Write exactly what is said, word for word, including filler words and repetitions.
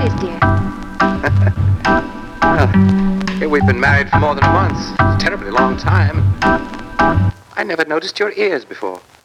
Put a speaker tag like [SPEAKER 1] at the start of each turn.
[SPEAKER 1] ears, dear.
[SPEAKER 2] Well, here we've been married for more than a month. It's a terribly long time. I never noticed your ears before.